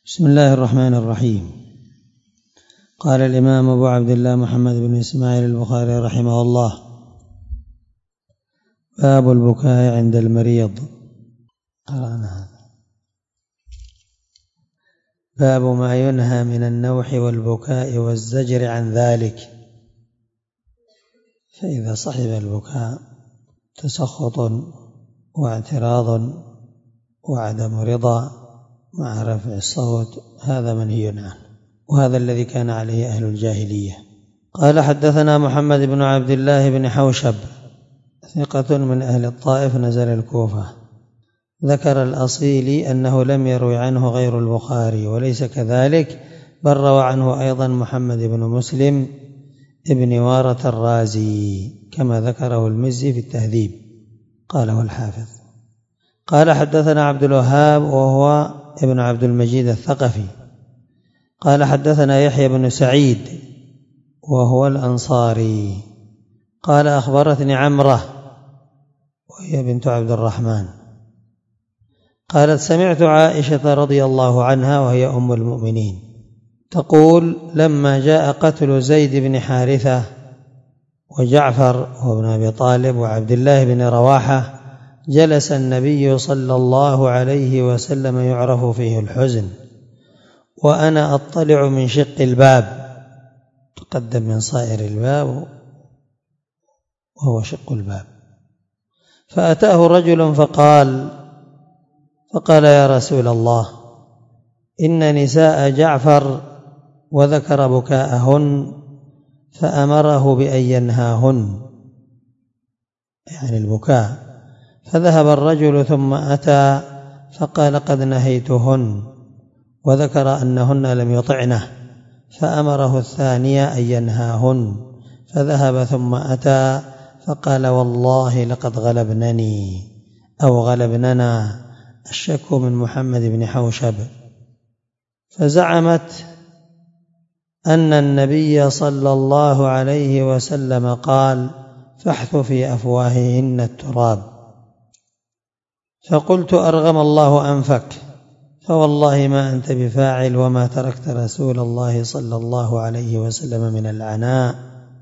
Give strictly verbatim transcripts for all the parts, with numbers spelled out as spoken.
بسم الله الرحمن الرحيم. قال الإمام أبو عبد الله محمد بن إسماعيل البخاري رحمه الله: باب البكاء عند المريض. قرأنا هذا. باب ما ينهى من النوح والبكاء والزجر عن ذلك. فإذا صحب البكاء تسخط واعتراض وعدم رضا مع رفع الصوت هذا منهي عنه، وهذا الذي كان عليه أهل الجاهلية. قال: حدثنا محمد بن عبد الله بن حوشب ثقة من أهل الطائف نزل الكوفة. ذكر الأصيلي أنه لم يروي عنه غير البخاري، وليس كذلك، بل روى عنه أيضا محمد بن مسلم ابن وارة الرازي كما ذكره المزي في التهذيب قاله الحافظ. قال: حدثنا عبد الوهاب وهو ابن عبد المجيد الثقفي قال: حدثنا يحيى بن سعيد وهو الأنصاري قال: أخبرتني عمرة وهي بنت عبد الرحمن قالت: سمعت عائشة رضي الله عنها وهي أم المؤمنين تقول: لما جاء قتل زيد بن حارثة وجعفر وابن أبي طالب وعبد الله بن رواحة جلس النبي صلى الله عليه وسلم يعرف فيه الحزن، وأنا أطلع من شق الباب، تقدم من صائر الباب وهو شق الباب، فأتاه رجل فقال فقال يا رسول الله، إن نساء جعفر، وذكر بكاءهن فأمره بأن ينهاهن، يعني البكاء. فذهب الرجل ثم أتى فقال: قد نهيتهن، وذكر أنهن لم يطعنه، فأمره الثانية أن ينهاهن، فذهب ثم أتى فقال: والله لقد غلبنني أو غلبننا، الشك من محمد بن حوشب. فزعمت أن النبي صلى الله عليه وسلم قال: فاحث في أفواههن التراب. فقلت: أرغم الله أنفك، فوالله ما أنت بفاعل، وما تركت رسول الله صلى الله عليه وسلم من العناء.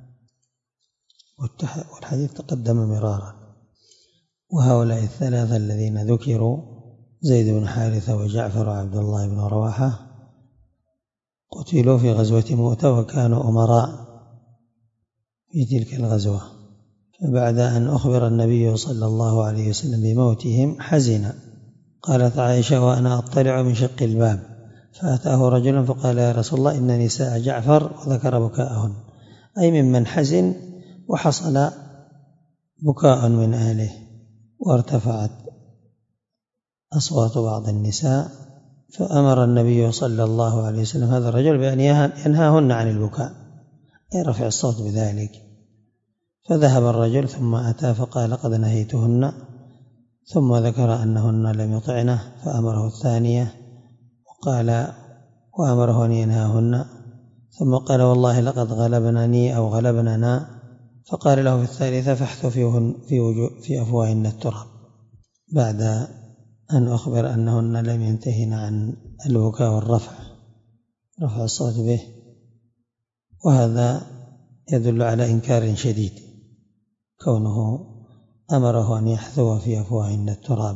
والحديث تقدم مرارا. وهؤلاء الثلاثة الذين ذكروا، زيد بن حارثة وجعفر وعبد الله بن رواحة، قتلوا في غزوة مؤتة وكانوا أمراء في تلك الغزوة. فبعد أن أخبر النبي صلى الله عليه وسلم بموتهم حزن. قالت عائشة: وأنا أطلع من شق الباب، فأتاه رجل فقال: يا رسول الله، إن نساء جعفر، وذكر بكاءهن، أي ممن حزن وحصل بكاء من أهله، وارتفعت أصوات بعض النساء، فأمر النبي صلى الله عليه وسلم هذا الرجل بأن ينهاهن عن البكاء، أي رفع الصوت بذلك. فذهب الرجل ثم أتى فقال: قد نهيتهن، ثم ذكر أنهن لم يطعنه، فأمره الثانية وقال وأمره أن ينهاهن، ثم قال: والله لقد غلبنني أو غلبننا، فقال له في الثالثة: فاحث في, في أفواههن التراب، بعد أن أخبر أنهن لم ينتهن عن البكاء والرفع رفع الصوت به. وهذا يدل على إنكار شديد، كونه أمره أن يحثو في أفواههن التراب.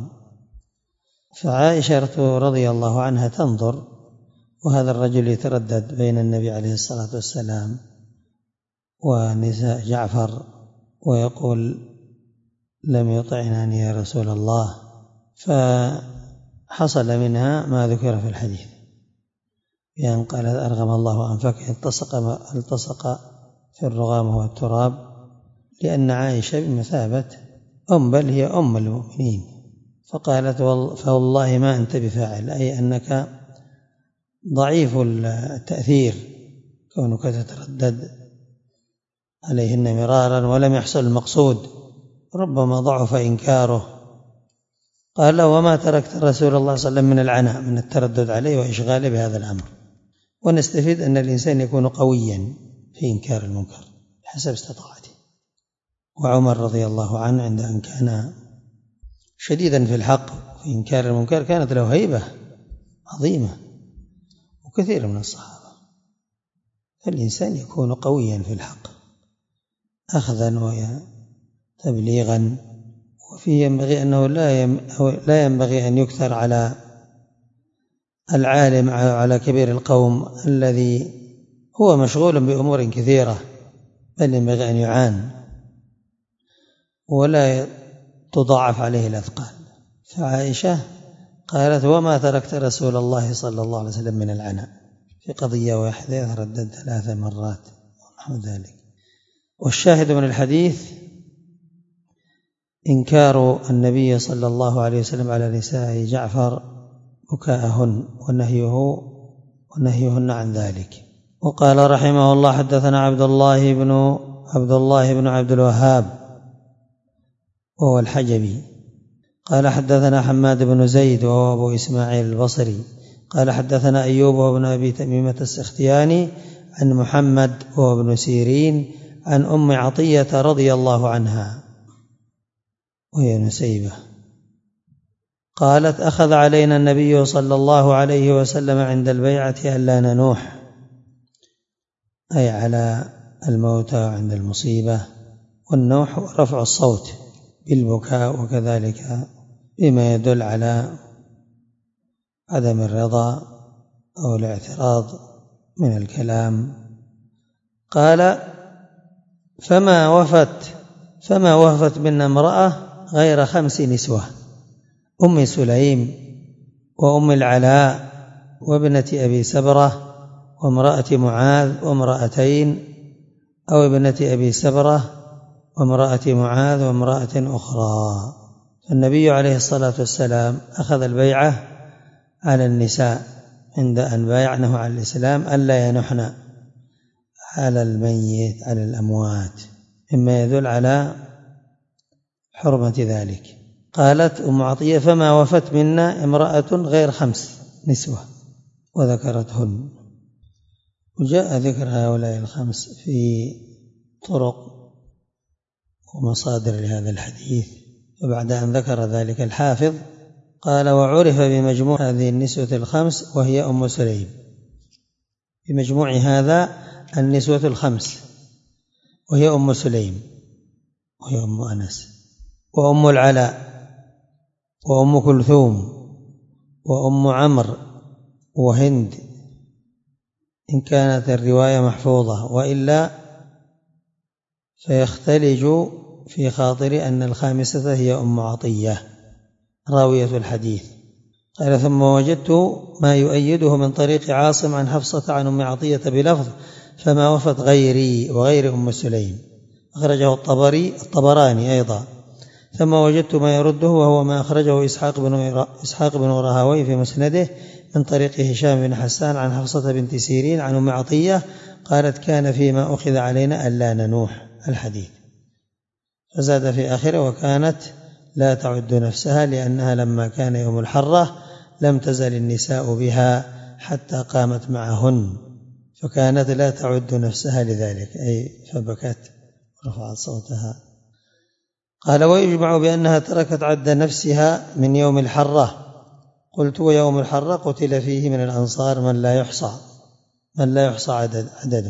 فعائشة رضي الله عنها تنظر، وهذا الرجل يتردد بين النبي عليه الصلاة والسلام ونساء جعفر، ويقول: لم يطعنني يا رسول الله. فحصل منها ما ذكر في الحديث، بأن قال: أرغم الله أنفك، التصق, التصق في الرغام والتراب، لأن عائشة بمثابة أم، بل هي أم المؤمنين. فقالت: فوالله ما أنت بفاعل، أي أنك ضعيف التأثير، كونك تتردد عليهن مرارا ولم يحصل المقصود، ربما ضعف إنكاره. قال: وما تركت رسول الله صلى الله عليه وسلم من العناء، من التردد عليه وإشغاله بهذا الأمر. ونستفيد أن الإنسان يكون قويا في إنكار المنكر حسب استطاعته. وعمر رضي الله عنه عند أن كان شديدا في الحق في إنكار المنكر كانت له هيبة عظيمة، وكثير من الصحابة. فالإنسان يكون قويا في الحق أخذا وتبليغا، وفيه ينبغي أنه لا ينبغي أن يكثر على العالم على كبير القوم الذي هو مشغول بأمور كثيرة، بل ينبغي أن يعان ولا تضاعف عليه الأثقال. فعائشة قالت: وما تركت رسول الله صلى الله عليه وسلم من العناء، في قضية واحدة يتردد ثلاث مرات ونحو ذلك. والشاهد من الحديث إنكار النبي صلى الله عليه وسلم على نساء جعفر بكاءهن ونهيه ونهيهن عن ذلك. وقال رحمه الله: حدثنا عبد الله بن عبد الله بن عبد الوهاب وهو الحجبي قال حدثنا حماد بن زيد وهو أبو إسماعيل البصري قال حدثنا أيوب وابن أبي تميمة السختياني عن محمد وهو ابن سيرين عن أم عطية رضي الله عنها وهي نسيبة قالت: أخذ علينا النبي صلى الله عليه وسلم عند البيعة ألا ننوح، أي على الموتى عند المصيبة. والنوح رفع الصوت بالبكاء، وكذلك بما يدل على عدم الرضا أو الاعتراض من الكلام. قال: فما وفت فما وفت منا امرأة غير خمس نسوة: أم سليم وأم العلاء وابنة أبي سبرة وامرأة معاذ وامرأتين، أو ابنة أبي سبرة وامرأة معاذ وامرأة أخرى. فالنبي عليه الصلاة والسلام أخذ البيعة على النساء عند أن بايعنه على الإسلام ألا ينحن على الميت على الأموات، مما يدل على حرمة ذلك. قالت أم عطية: فما وفت منا امرأة غير خمس نسوة، وذكرتهن. وجاء ذكر هؤلاء الخمس في طرق ومصادر لهذا الحديث. وبعد أن ذكر ذلك الحافظ قال: وعرف بمجموع هذه النسوة الخمس وهي أم سليم. بمجموع هذا النسوة الخمس وهي أم سليم وهي أم أنس وأم العلاء وأم كلثوم وأم عمرو وهند، إن كانت الرواية محفوظة، وإلا فيختلج في خاطر أن الخامسة هي أم عطية راوية الحديث. قال: ثم وجدت ما يؤيده من طريق عاصم عن حفصة عن أم عطية بلفظ: فما وفت غيري وغير أم سليم، أخرجه الطبري الطبراني أيضا. ثم وجدت ما يرده وهو ما أخرجه إسحاق بن إسحاق بن راهويه في مسنده من طريق هشام بن حسان عن حفصة بنت سيرين عن أم عطية قالت: كان فيما أخذ علينا ألا ننوح الحديث. فزاد في آخره: وكانت لا تعد نفسها، لأنها لما كان يوم الحرة لم تزل النساء بها حتى قامت معهن، فكانت لا تعد نفسها لذلك، أي فبكت ورفعت صوتها. قال: ويجمع بأنها تركت عد نفسها من يوم الحرة. قلت: ويوم الحرة قتل فيه من الأنصار من لا يحصى من لا يحصى عدد عدده،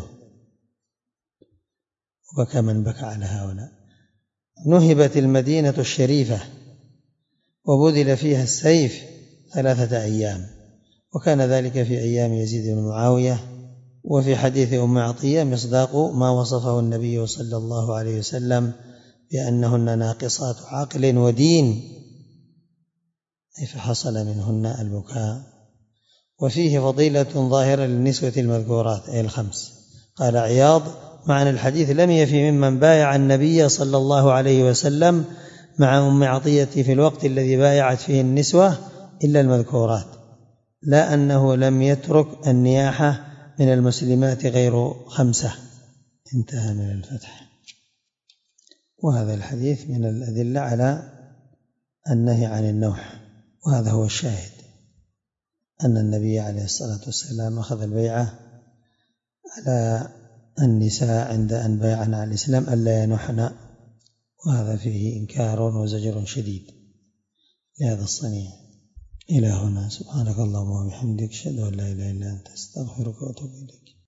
وبكى من بكى على هؤلاء. نهبت المدينة الشريفة وبذل فيها السيف ثلاثة أيام، وكان ذلك في أيام يزيد بن معاوية. وفي حديث أم عطية مصداق ما وصفه النبي صلى الله عليه وسلم بأنهن ناقصات عقل ودين، أي فحصل منهن البكاء. وفيه فضيلة ظاهرة للنسوة المذكورات أي الخمس. قال عياض: معنى الحديث: لم يفي ممن بايع النبي صلى الله عليه وسلم مع أم عطية في الوقت الذي بايعت فيه النسوة إلا المذكورات، لا أنه لم يترك النياحة من المسلمات غير خمسة. انتهى من الفتح. وهذا الحديث من الأدلة على النهي عن النوح، وهذا هو الشاهد، أن النبي عليه الصلاة والسلام أخذ البيعة على النساء عند أن بايعن على الإسلام ألا ينحن، وهذا فيه إنكار وزجر شديد لهذا الصنيع. إلى هنا. سبحانك اللهم وبحمدك أشهد أن لا إله إلا أنت أستغفرك وأتوب إليك.